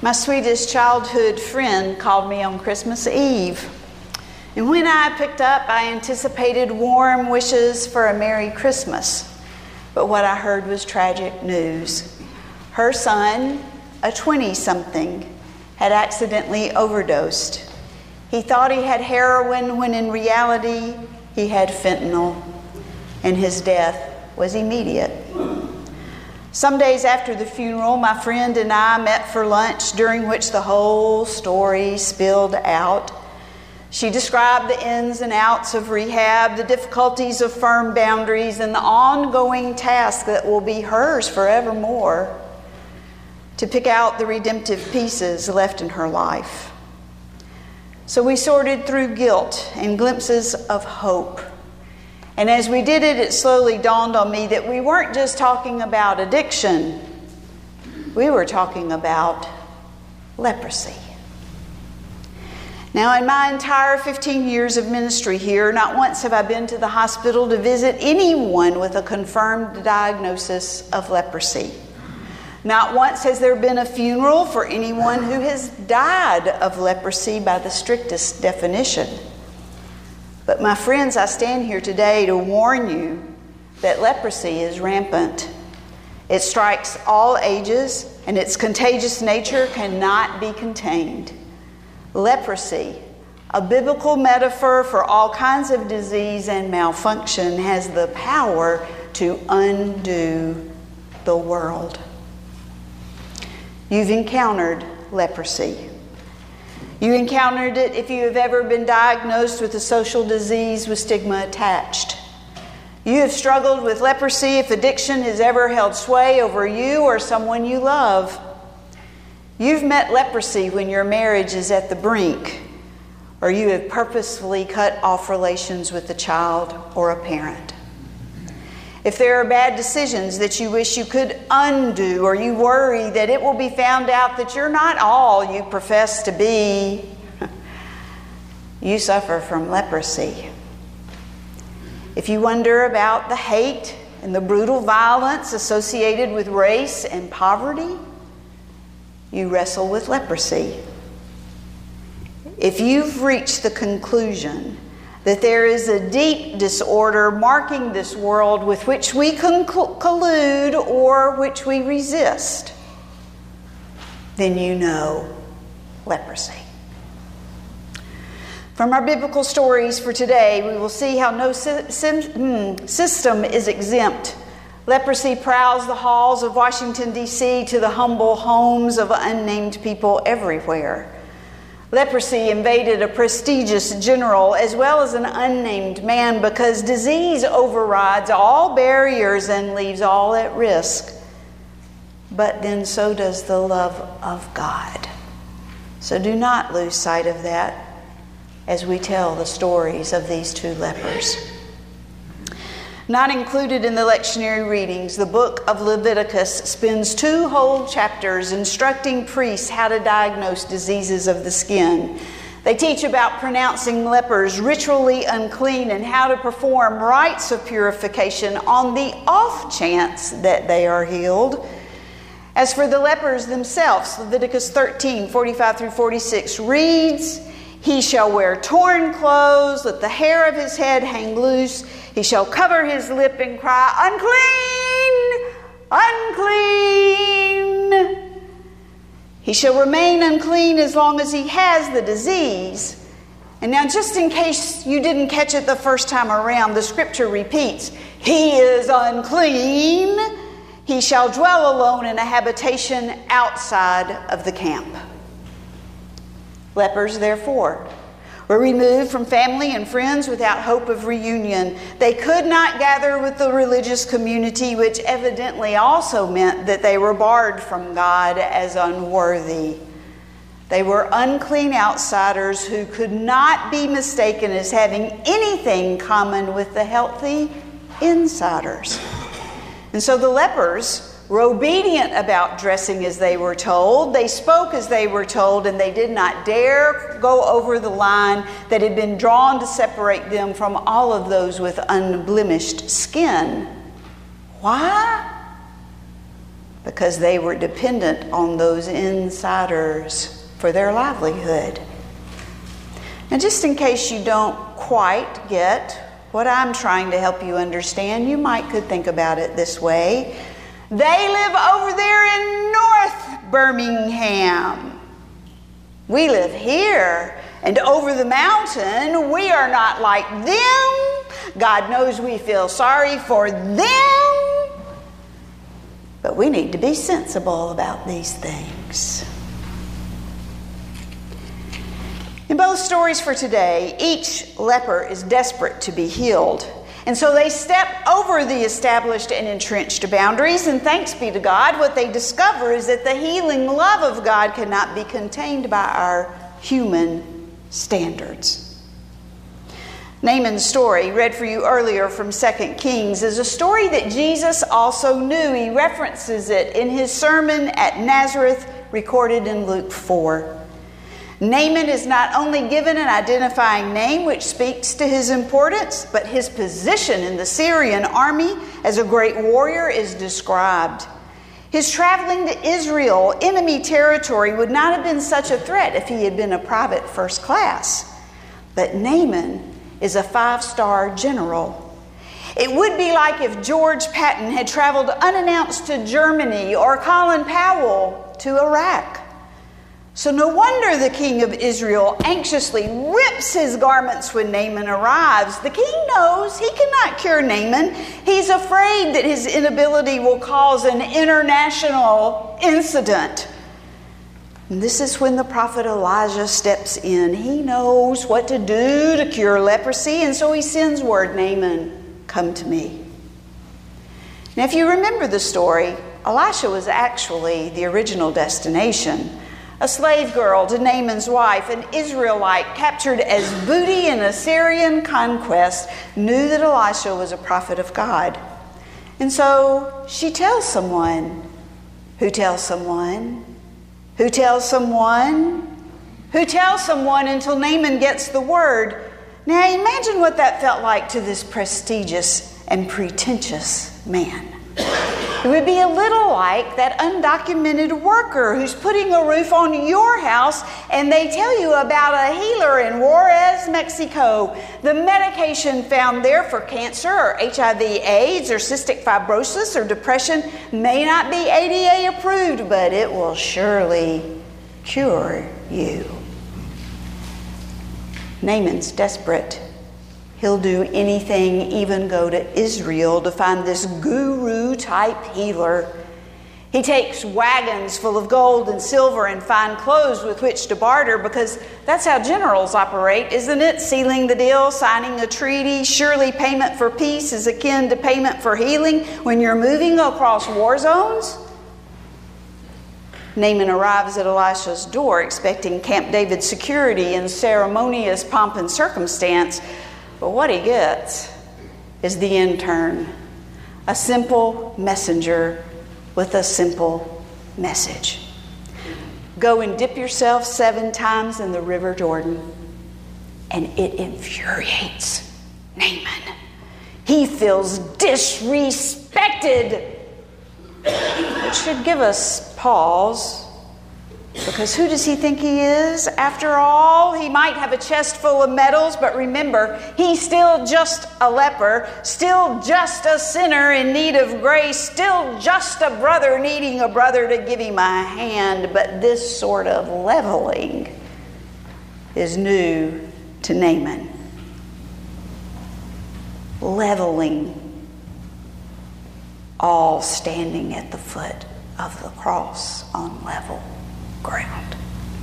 My sweetest childhood friend called me on Christmas Eve. And when I picked up, I anticipated warm wishes for a Merry Christmas. But what I heard was tragic news. Her son, a 20-something, had accidentally overdosed. He thought he had heroin when in reality he had fentanyl, and his death was immediate. Some days after the funeral, my friend and I met for lunch, during which the whole story spilled out. She described the ins and outs of rehab, the difficulties of firm boundaries, and the ongoing task that will be hers forevermore to pick out the redemptive pieces left in her life. So we sorted through guilt and glimpses of hope. And as we did it, it slowly dawned on me that we weren't just talking about addiction. We were talking about leprosy. Now, in my entire 15 years of ministry here, not once have I been to the hospital to visit anyone with a confirmed diagnosis of leprosy. Not once has there been a funeral for anyone who has died of leprosy by the strictest definition. But my friends, I stand here today to warn you that leprosy is rampant. It strikes all ages, and its contagious nature cannot be contained. Leprosy, a biblical metaphor for all kinds of disease and malfunction, has the power to undo the world. You've encountered leprosy. You encountered it if you have ever been diagnosed with a social disease with stigma attached. You have struggled with leprosy if addiction has ever held sway over you or someone you love. You've met leprosy when your marriage is at the brink, or you have purposefully cut off relations with a child or a parent. If there are bad decisions that you wish you could undo, or you worry that it will be found out that you're not all you profess to be, you suffer from leprosy. If you wonder about the hate and the brutal violence associated with race and poverty, you wrestle with leprosy. If you've reached the conclusion that there is a deep disorder marking this world with which we collude or which we resist, then you know leprosy. From our biblical stories for today, we will see how no system is exempt. Leprosy prowls the halls of Washington, D.C. to the humble homes of unnamed people everywhere. Leprosy invaded a prestigious general as well as an unnamed man because disease overrides all barriers and leaves all at risk. But then so does the love of God. So do not lose sight of that as we tell the stories of these two lepers. Not included in the lectionary readings, the book of Leviticus spends 2 whole chapters instructing priests how to diagnose diseases of the skin. They teach about pronouncing lepers ritually unclean and how to perform rites of purification on the off chance that they are healed. As for the lepers themselves, Leviticus 13, 45 through 46 reads, "He shall wear torn clothes, let the hair of his head hang loose. He shall cover his lip and cry, 'Unclean! Unclean!' He shall remain unclean as long as he has the disease." And now, just in case you didn't catch it the first time around, the scripture repeats, "He is unclean. He shall dwell alone in a habitation outside of the camp." Lepers, therefore, were removed from family and friends without hope of reunion. They could not gather with the religious community, which evidently also meant that they were barred from God as unworthy. They were unclean outsiders who could not be mistaken as having anything common with the healthy insiders. And so the lepers were obedient about dressing as they were told. They spoke as they were told, and they did not dare go over the line that had been drawn to separate them from all of those with unblemished skin. Why? because they were dependent on those insiders for their livelihood. Now, just in case you don't quite get what I'm trying to help you understand, you could think about it this way. They live over there in North Birmingham. We live here, and over the mountain, we are not like them. God knows we feel sorry for them. But we need to be sensible about these things. In both stories for today, each leper is desperate to be healed. And so they step over the established and entrenched boundaries, and thanks be to God, what they discover is that the healing love of God cannot be contained by our human standards. Naaman's story, read for you earlier from 2 Kings, is a story that Jesus also knew. He references it in his sermon at Nazareth, recorded in Luke 4. Naaman is not only given an identifying name which speaks to his importance, but his position in the Syrian army as a great warrior is described. His traveling to Israel, enemy territory, would not have been such a threat if he had been a private first class. But Naaman is a 5-star general. It would be like if George Patton had traveled unannounced to Germany or Colin Powell to Iraq. So no wonder the king of Israel anxiously rips his garments when Naaman arrives. The king knows he cannot cure Naaman. He's afraid that his inability will cause an international incident. And this is when the prophet Elijah steps in. He knows what to do to cure leprosy, and so he sends word, Naaman, come to me. Now, if you remember the story, Elisha was actually the original destination. A slave girl to Naaman's wife, an Israelite captured as booty in Assyrian conquest, knew that Elisha was a prophet of God. And so she tells someone, who tells someone, who tells someone, who tells someone until Naaman gets the word. Now imagine what that felt like to this prestigious and pretentious man. It would be a little like that undocumented worker who's putting a roof on your house and they tell you about a healer in Juarez, Mexico. The medication found there for cancer or HIV/AIDS or cystic fibrosis or depression may not be ADA approved, but it will surely cure you. Naaman's desperate. He'll do anything, even go to Israel to find this guru-type healer. He takes wagons full of gold and silver and fine clothes with which to barter, because that's how generals operate, isn't it? Sealing the deal, signing a treaty. Surely payment for peace is akin to payment for healing when you're moving across war zones. Naaman arrives at Elisha's door expecting Camp David security and ceremonious pomp and circumstance. But what he gets is the intern, a simple messenger with a simple message. Go and dip yourself 7 times in the River Jordan. And it infuriates Naaman. He feels disrespected. It should give us pause. Because who does he think he is? After all, he might have a chest full of medals, but remember, he's still just a leper, still just a sinner in need of grace, still just a brother needing a brother to give him a hand. But this sort of leveling is new to Naaman. Leveling, all standing at the foot of the cross on level ground.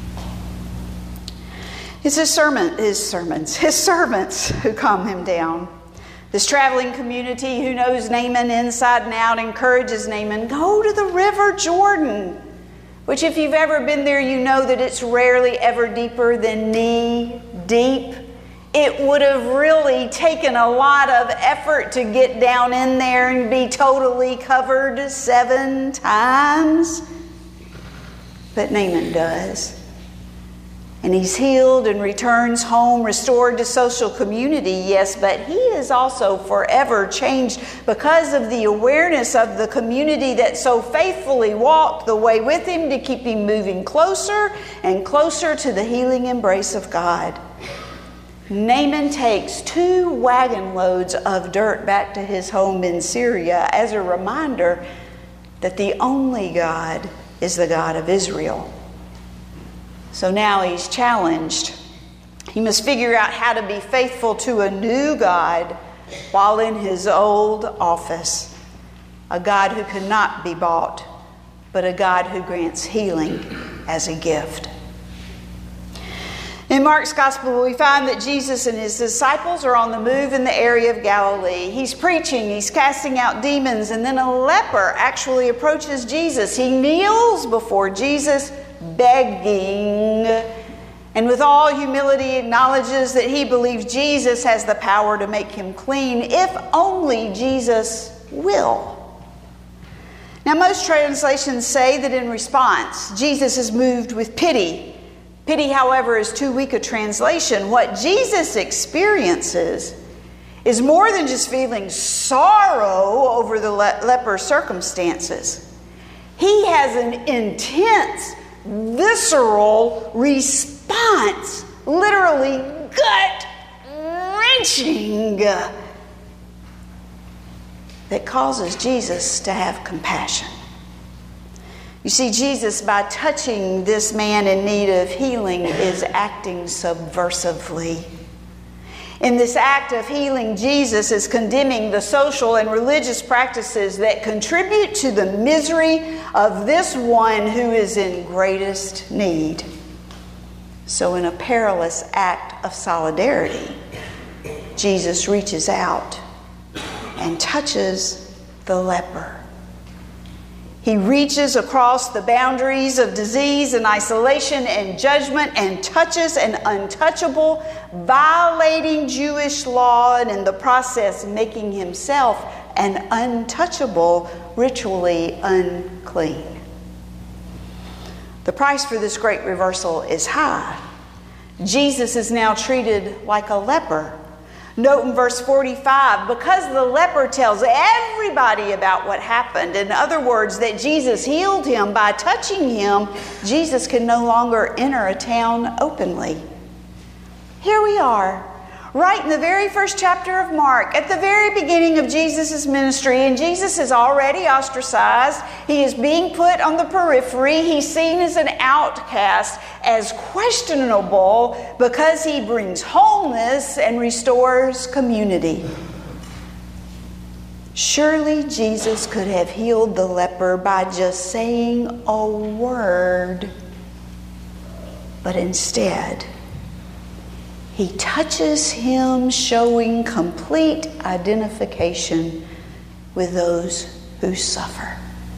It's his servants who calm him down. This traveling community who knows Naaman inside and out encourages Naaman, go to the River Jordan, which if you've ever been there, you know that it's rarely ever deeper than knee deep. It would have really taken a lot of effort to get down in there and be totally covered 7 times. But Naaman does. And he's healed and returns home, restored to social community, yes, but he is also forever changed because of the awareness of the community that so faithfully walked the way with him to keep him moving closer and closer to the healing embrace of God. Naaman takes 2 wagon loads of dirt back to his home in Syria as a reminder that the only God is the God of Israel. So now he's challenged. He must figure out how to be faithful to a new God while in his old office. A God who cannot be bought, but a God who grants healing as a gift. In Mark's Gospel, we find that Jesus and his disciples are on the move in the area of Galilee. He's preaching, he's casting out demons, and then a leper actually approaches Jesus. He kneels before Jesus, begging, and with all humility acknowledges that he believes Jesus has the power to make him clean, if only Jesus will. Now, most translations say that in response, Jesus is moved with pity. Pity, however, is too weak a translation. What Jesus experiences is more than just feeling sorrow over the leper's circumstances. He has an intense, visceral response, literally gut-wrenching, that causes Jesus to have compassion. You see, Jesus, by touching this man in need of healing, is acting subversively. In this act of healing, Jesus is condemning the social and religious practices that contribute to the misery of this one who is in greatest need. So in a perilous act of solidarity, Jesus reaches out and touches the leper. He reaches across the boundaries of disease and isolation and judgment and touches an untouchable, violating Jewish law, and in the process making himself an untouchable, ritually unclean. The price for this great reversal is high. Jesus is now treated like a leper. Note in verse 45, because the leper tells everybody about what happened, in other words, that Jesus healed him by touching him, Jesus can no longer enter a town openly. Here we are, right in the very first chapter of Mark, at the very beginning of Jesus' ministry, and Jesus is already ostracized. He is being put on the periphery. He's seen as an outcast, as questionable, because he brings wholeness and restores community. Surely Jesus could have healed the leper by just saying a word, but instead, he touches him, showing complete identification with those who suffer.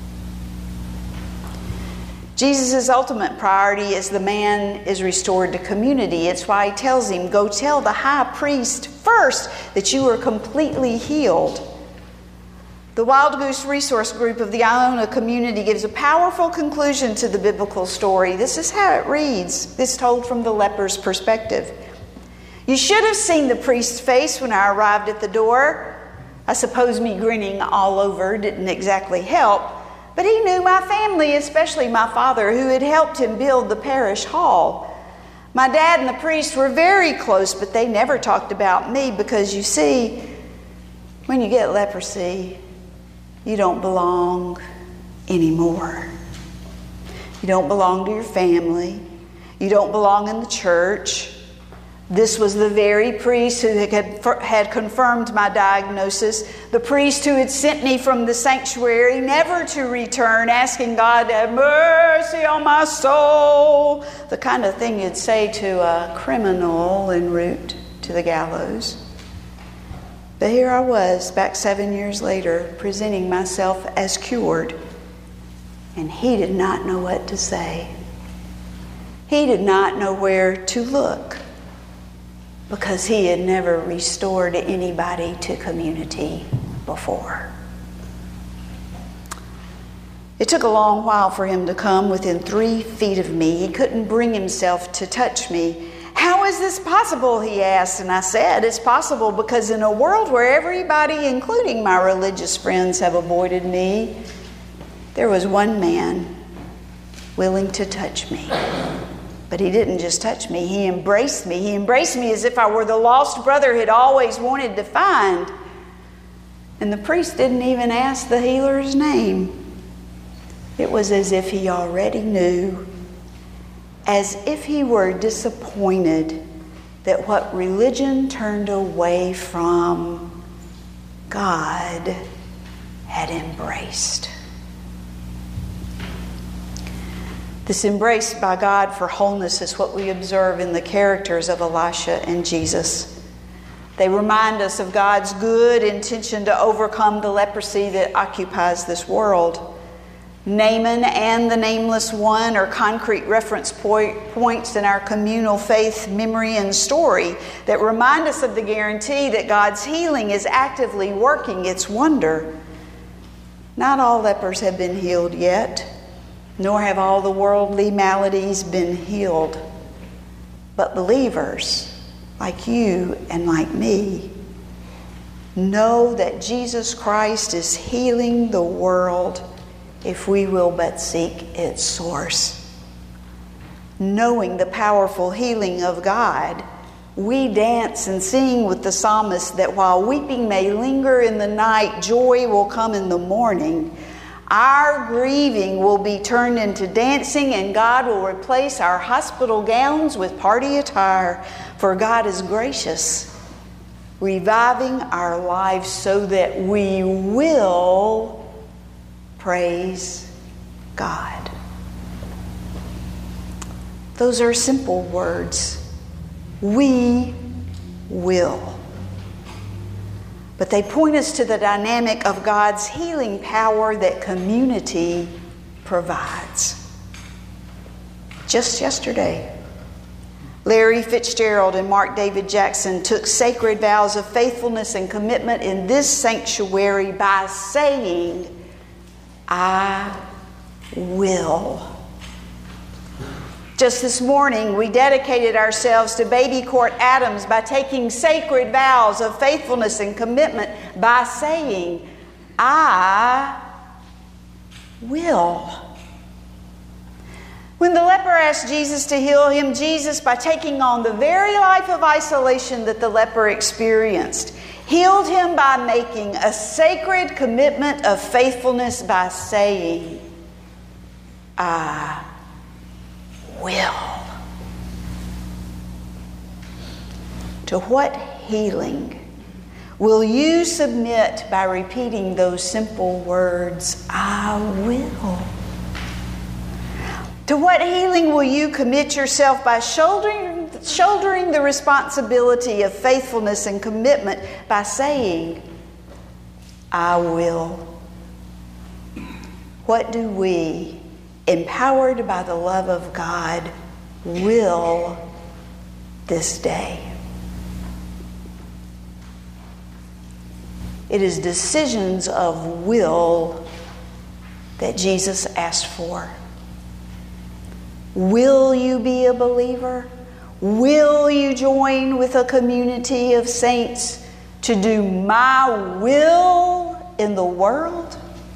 Jesus' ultimate priority is the man is restored to community. It's why he tells him, go tell the high priest first that you are completely healed. The Wild Goose Resource Group of the Iona community gives a powerful conclusion to the biblical story. This is how it reads. This is told from the leper's perspective. You should have seen the priest's face when I arrived at the door. I suppose me grinning all over didn't exactly help, but he knew my family, especially my father, who had helped him build the parish hall. My dad and the priest were very close, but they never talked about me because, you see, when you get leprosy, you don't belong anymore. You don't belong to your family. You don't belong in the church. This was the very priest who had confirmed my diagnosis, the priest who had sent me from the sanctuary never to return, asking God to have mercy on my soul, the kind of thing you'd say to a criminal en route to the gallows. But here I was, back 7 years later, presenting myself as cured, and he did not know what to say. He did not know where to look, because he had never restored anybody to community before. It took a long while for him to come within 3 feet of me. He couldn't bring himself to touch me. "How is this possible?" he asked. And I said, "It's possible because in a world where everybody, including my religious friends, have avoided me, there was one man willing to touch me." But he didn't just touch me. He embraced me. He embraced me as if I were the lost brother he'd always wanted to find. And the priest didn't even ask the healer's name. It was as if he already knew, as if he were disappointed that what religion turned away from, God had embraced. This embrace by God for wholeness is what we observe in the characters of Elisha and Jesus. They remind us of God's good intention to overcome the leprosy that occupies this world. Naaman and the Nameless One are concrete reference points in our communal faith, memory, and story that remind us of the guarantee that God's healing is actively working its wonder. Not all lepers have been healed yet, nor have all the worldly maladies been healed. But believers, like you and like me, know that Jesus Christ is healing the world if we will but seek its source. Knowing the powerful healing of God, we dance and sing with the psalmist that while weeping may linger in the night, joy will come in the morning. Our grieving will be turned into dancing, and God will replace our hospital gowns with party attire. For God is gracious, reviving our lives so that we will praise God. Those are simple words. We will. But they point us to the dynamic of God's healing power that community provides. Just yesterday, Larry Fitzgerald and Mark David Jackson took sacred vows of faithfulness and commitment in this sanctuary by saying, "I will." Just this morning, we dedicated ourselves to Baby Court Adams by taking sacred vows of faithfulness and commitment by saying, "I will." When the leper asked Jesus to heal him, Jesus, by taking on the very life of isolation that the leper experienced, healed him by making a sacred commitment of faithfulness by saying, "I will." To what healing will you submit by repeating those simple words, "I will"? To what healing will you commit yourself by shouldering the responsibility of faithfulness and commitment by saying, "I will"? What do we, empowered by the love of God, will this day? It is decisions of will that Jesus asked for. Will you be a believer? Will you join with a community of saints to do my will in the world?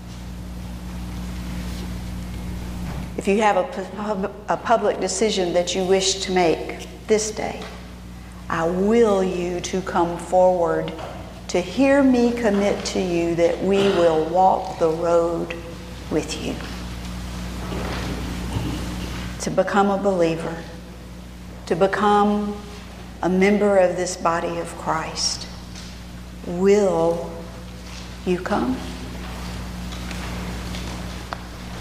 If you have a public decision that you wish to make this day, I will you to come forward to hear me commit to you that we will walk the road with you. To become a believer, to become a member of this body of Christ. Will you come?